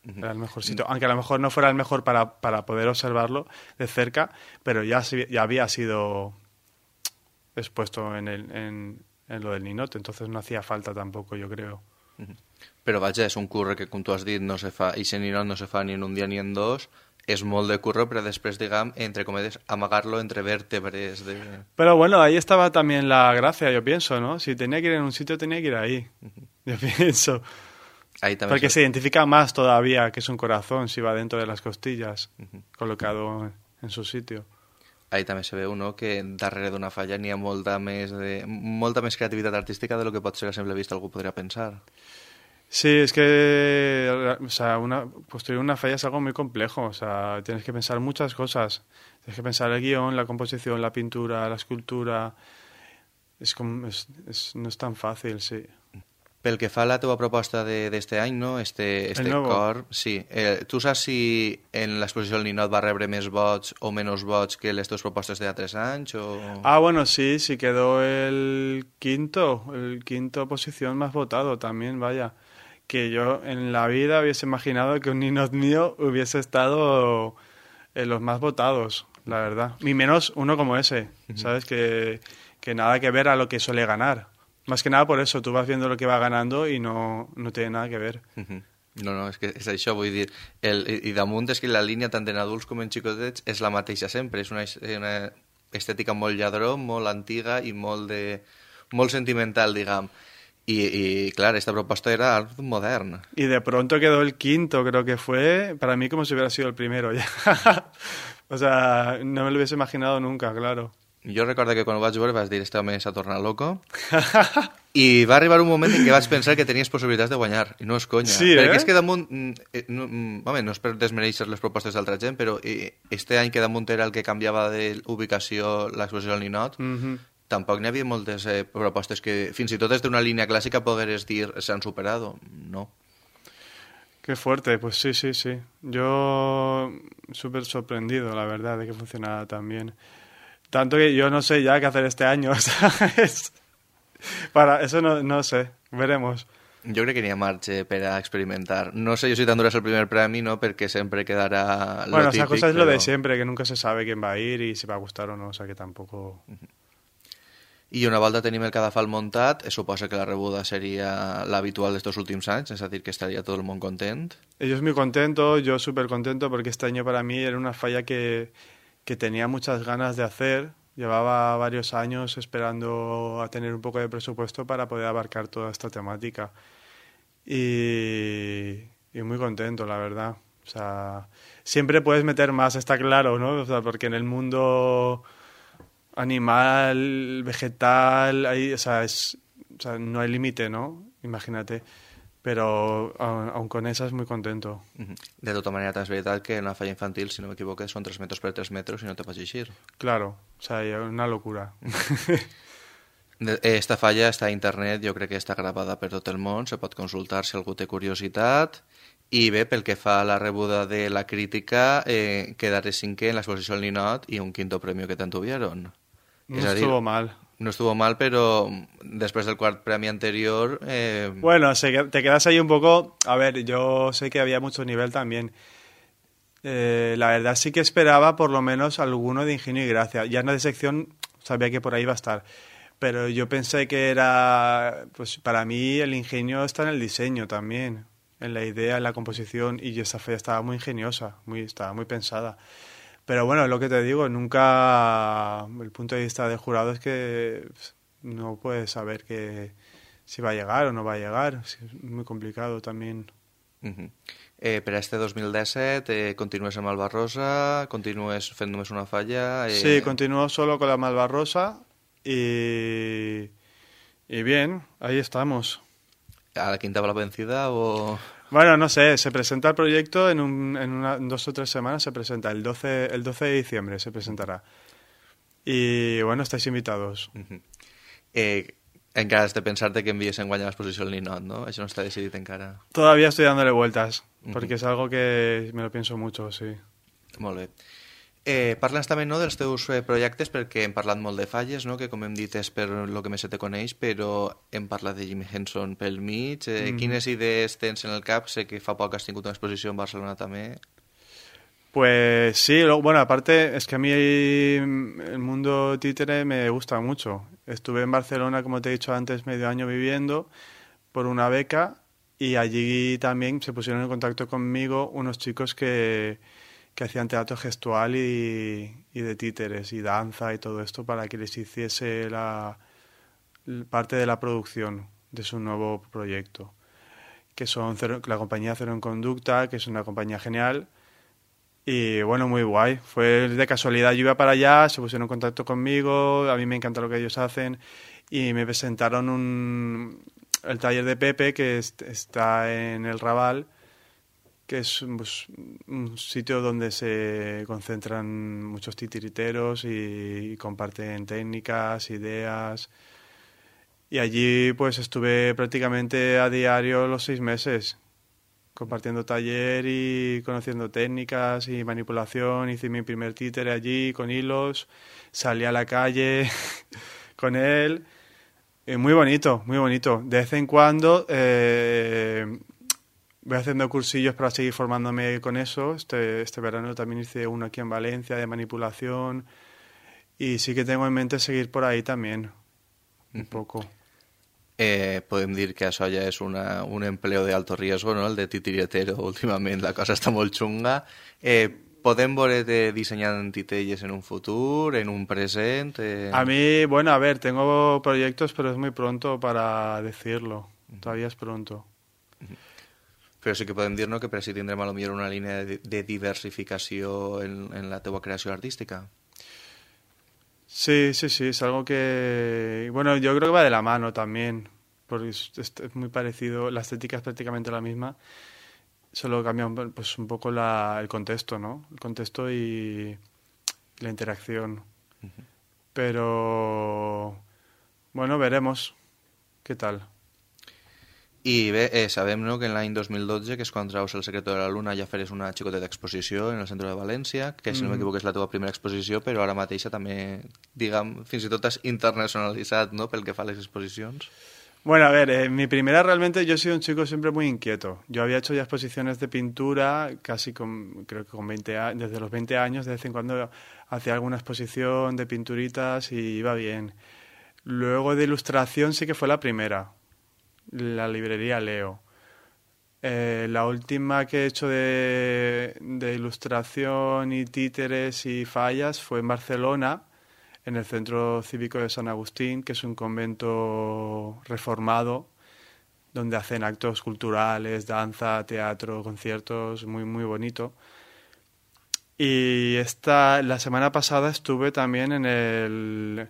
Era el mejor sitio. Aunque a lo mejor no fuera el mejor para poder observarlo de cerca, pero ya había sido expuesto en lo del ninot, entonces no hacía falta tampoco, yo creo.
Però vaja, és un curre que, com tu has dit, no se fa, i ninot no se fa ni en un dia ni en dos, és molt de curro, pero després, digamos, entre comillas, amagarlo entre vértebres.
Pero bueno, ahí estaba también la gracia, yo pienso, ¿no? Si tenía que ir en un sitio, tenía que ir ahí. Yo pienso.
Ahí también
porque se identifica más todavía que es un corazón si va dentro de las costillas, colocado en su sitio.
Ahí també se veu, no?, que darrere d'una falla n'hi ha molta més creativitat artística de lo que pot ser a simple vista algú podria pensar.
Sí, es que, o sea, construir una falla es algo muy complejo, o sea, tienes que pensar muchas cosas. Tienes que pensar el guión, la composición, la pintura, la escultura. No es tan fàcil, sí.
Pel que fa a la teva proposta d'este any, no?, este cor, sí. Tu saps si en l'exposició del Ninot va rebre més vots o menys vots que les teves propostes de 3 anys? O...
Ah, bueno, sí quedó el quinto posición más votado también, vaya. Que yo en la vida hubiese imaginado que un Ninot mío hubiese estado en los más votados, la verdad. Y menos uno como ese, ¿sabes? Que nada que ver a lo que suele ganar. Más que nada por eso, tú vas viendo lo que va ganando y no tiene nada que ver.
No, és que és això, vull dir, i damunt és que la línia tant en adults com en xicotets és la mateixa sempre, és una estètica molt lladró, molt antiga i molt sentimental, diguem. Y claro, esta propuesta era art modern.
Y de pronto quedó el quinto, creo que fue, para mí como si hubiera sido el primero ya. O sea, no me lo hubiese imaginado nunca, claro.
Jo recordo que quan ho vaig veure vas dir este home s'ha tornat loco i va arribar un moment en què vaig pensar que tenies possibilitats de guanyar i no és conya,
sí,
perquè és que damunt home, no és per desmereixer les propostes d'altra gent, però este any que damunt era el que canviava d'ubicació l'exposició del Ninot, tampoc n'hi havia moltes propostes que fins i tot des d'una línia clàssica pogueres dir s'han superado, no.
Qué fuerte, pues sí. Yo súper sorprendido, la verdad, de que funcionara tan bien. Tanto que yo no sé ya qué hacer este año, ¿sabes? Para eso no sé, veremos.
Jo crec que n'hi ha marge per a experimentar. No sé yo si t'enduràs el primer premi, no, perquè sempre quedarà lo
bueno,
típic.
Esa cosa es lo de siempre, que nunca se sabe quién va a ir y si va a gustar o no, o sea que tampoco...
I una volta tenim el cadafal montat, suposa que la rebuda seria l'habitual d'estos últims anys, és a dir, que estaria tot el món content.
Ellos muy contentos, yo súper contento, porque este año para mí era una falla que tenía muchas ganas de hacer. Llevaba varios años esperando a tener un poco de presupuesto para poder abarcar toda esta temática. Y muy contento, la verdad. O sea, siempre puedes meter más, está claro, ¿no? O sea, porque en el mundo animal, vegetal, o sea, no hay límite, ¿no? Imagínate. Pero aun con esas muy contento.
De tota manera, també és veritat que una falla infantil, si no m'equivoco, són 3 metres per 3 metres i no te pots eixir.
Claro, o sea, una locura.
Esta falla està a internet, jo crec que està gravada per tot el món, se pot consultar si algú té curiositat. I bé, pel que fa a la rebuda de la crítica, quedaré 5è en l'exposició del Ninot i un 5º premio que tuvieron.
No estuvo mal.
No estuvo mal, pero después del cuarto premio anterior...
Bueno, te quedas ahí un poco... A ver, yo sé que había mucho nivel también. La verdad sí que esperaba por lo menos alguno de ingenio y gracia. Ya en la sección sabía que por ahí iba a estar. Pero yo pensé que era... Pues para mí el ingenio está en el diseño también. En la idea, en la composición. Y esa fe estaba muy ingeniosa. Estaba muy pensada. Pero bueno, lo que te digo, nunca el punto de vista del jurado es que no puedes saber si va a llegar o no va a llegar. Es muy complicado también.
Per a este 2017 continúes amb Malvarrosa, continúes fent només una falla...
Sí, continúo solo con la Malvarrosa y bien, ahí estamos.
¿A la quinta va la vencida o...?
Bueno, no sé, se presenta el proyecto en 2 o 3 semanas, se presenta, el 12 de diciembre se presentará. Y bueno, estáis invitados.
Encara has de pensar-te que envies en guanyar l'exposició al Ninot, no? Això no està decidit encara.
Todavía estoy dándole vueltas, porque es algo que me lo pienso mucho, sí.
Molt bé. Parla'ns també, no, dels teus projectes, perquè hem parlat molt de Falles, no, que com hem dit és per lo que més se te coneix, però hem parlat de Jimi Henson pel mig. Quines idees tens en el cap? Sé que fa poc has tingut una exposició en Barcelona també.
Pues sí, bueno, aparte es que a mí el mundo títere me gusta mucho. Estuve en Barcelona, como te he dicho antes, medio año viviendo por una beca y allí también se pusieron en contacto conmigo unos chicos que hacían teatro gestual y de títeres y danza y todo esto para que les hiciese parte de la producción de su nuevo proyecto, que son la compañía Cero en Conducta, que es una compañía genial. Y bueno, muy guay. Fue de casualidad, yo iba para allá, se pusieron en contacto conmigo, a mí me encanta lo que ellos hacen y me presentaron el taller de Pepe, que está en el Raval, que es pues, un sitio donde se concentran muchos titiriteros y comparten técnicas, ideas. Y allí pues estuve prácticamente a diario los 6 meses. Compartiendo taller y conociendo técnicas y manipulación. Hice mi primer títere allí con hilos, salí a la calle con él. Muy bonito, muy bonito. De vez en cuando voy haciendo cursillos para seguir formándome con eso. Este verano también hice uno aquí en Valencia de manipulación y sí que tengo en mente seguir por ahí también, un poco.
Podem dir que això ja és un empleo de alto riesgo, no? El de titiritero, últimament la cosa està molt xunga. ¿Podem veure dissenyant titelles en un futur, en un present?
A mí, bueno, a ver, tengo proyectos, pero es muy pronto para decirlo. Todavía es pronto.
Però sí que podem dir, no, que per si tindrem a lo millor una línia de diversificació en la teua creació artística.
Sí, es algo que... Bueno, yo creo que va de la mano también, porque es muy parecido, la estética es prácticamente la misma, solo cambia pues, un poco el contexto, ¿no? El contexto y la interacción. Uh-huh. Pero, bueno, veremos qué tal.
I bé, sabem, no, que en l'any 2012, que és quan traus El secreto de la luna, ja faràs una xicoteta exposició en el centre de València, que si no m'equivoco és la teva primera exposició, però ara mateixa també, diguem, fins i tot has internacionalitzat, ¿no?, pel que fa a les exposicions.
Bueno, a ver, mi primera realmente, yo he sido un chico siempre muy inquieto. Yo había hecho ya exposiciones de pintura casi creo que con 20 años, desde los 20 años, de vez en cuando hacía alguna exposición de pinturitas y iba bien. Luego de ilustración sí que fue la primera. La librería Leo. La última que he hecho de ilustración y títeres y fallas fue en Barcelona, en el Centro Cívico de San Agustín, que es un convento reformado donde hacen actos culturales, danza, teatro, conciertos, muy, muy bonito. Y la semana pasada estuve también en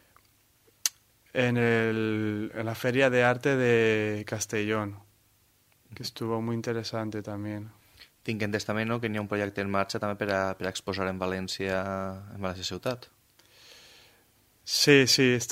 la Feria de Arte de Castellón, que estuvo muy interesante también.
Tinc entès també, no, que n'hi ha un projecte en marxa també per a exposar en València ciutat.
Sí,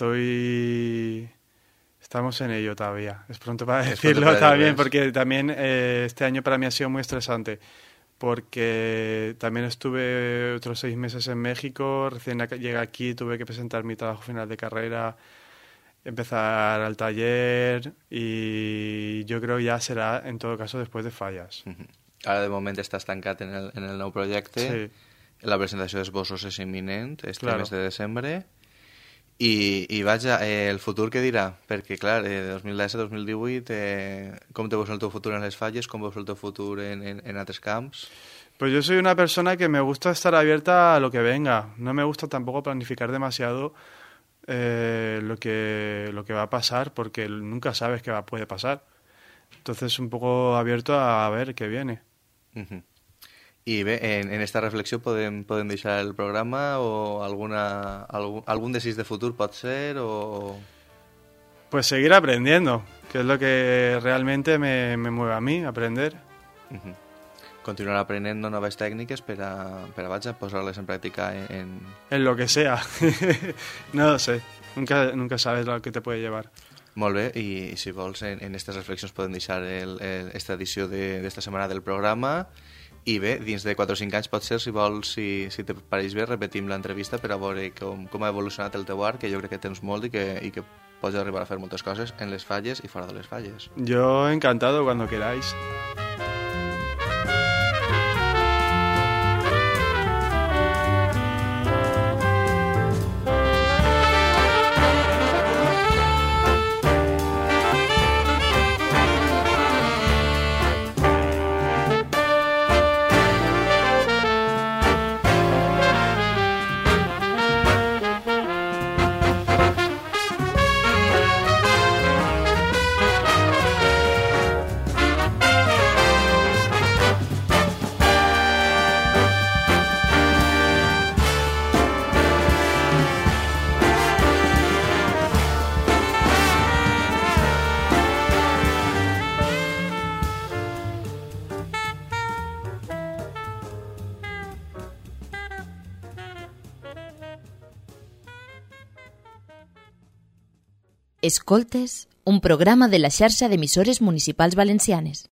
estamos en ello todavía. Es pronto para decirlo también, porque también este año para mí ha sido muy estresante, porque también estuve otros 6 meses en México, recién llegué aquí, tuve que presentar mi trabajo final de carrera, empezar al taller y yo creo ya será en todo caso después de Fallas.
Ara de moment estàs tancat en el nou projecte.
Sí.
La presentació d'esbossos és imminent, mes de desembre. I vaja, el futur què dirà? Perquè clar, 2017-2018 com te veus el teu futur en les Falles, com veus el teu futur en altres camps?
Pues yo soy una persona que me gusta estar abierta a lo que venga. No me gusta tampoco planificar demasiado lo que va a pasar, porque nunca sabes qué puede pasar. Entonces un poco abierto a ver qué viene.
Uh-huh. I bé, en esta reflexió podem deixar el programa o algun desig de futur pot ser o...
Pues seguir aprendiendo, que es lo que realmente me mueve a mí, aprender.
Uh-huh. Continuar aprenent noves tècniques per a posar-les en pràctica en
lo que sea. No lo sé, nunca sabes lo que te puede llevar.
Molt bé, i si vols en aquestes reflexions podem deixar esta edició d'esta setmana del programa I bé, dins de 4 o 5 anys potser, si vols, si te pareix bé, repetim l'entrevista per a veure com ha evolucionat el teu art, que jo crec que tens molt i que pots arribar a fer moltes coses en les falles i fora de les falles.
Yo encantado cuando queráis.
Escoltes, un programa de la xarxa d'emissores municipals valencianes.